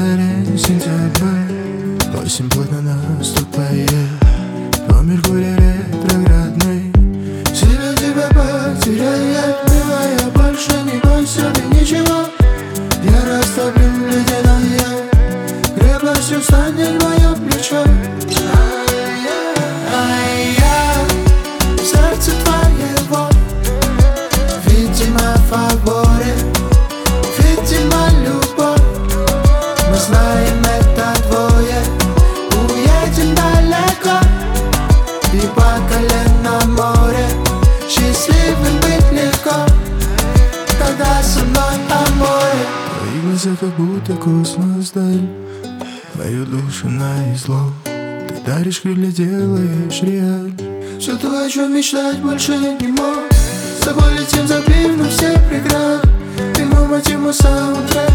календаре сентябрь, осень плотно наступает, по Меркурию ретроградный. Тебя потеряет, милая, больше не бойся ты ничего. Я растоплю ледяная, крепостью станет мое плечо. Сердце твоего, видимо, фаворит, видимо, любовь. Мы знаем это двое, уедем далеко и по колено море. Счастливым быть легко, когда со мной о море. Твои глаза как будто космос даль, мою душу на излом. Ты даришь крылья, делаешь реаль. Все то, о чем мечтать больше не мог. С тобой летим, забив на все преграды. Ты мой мотив, мой саундтрек.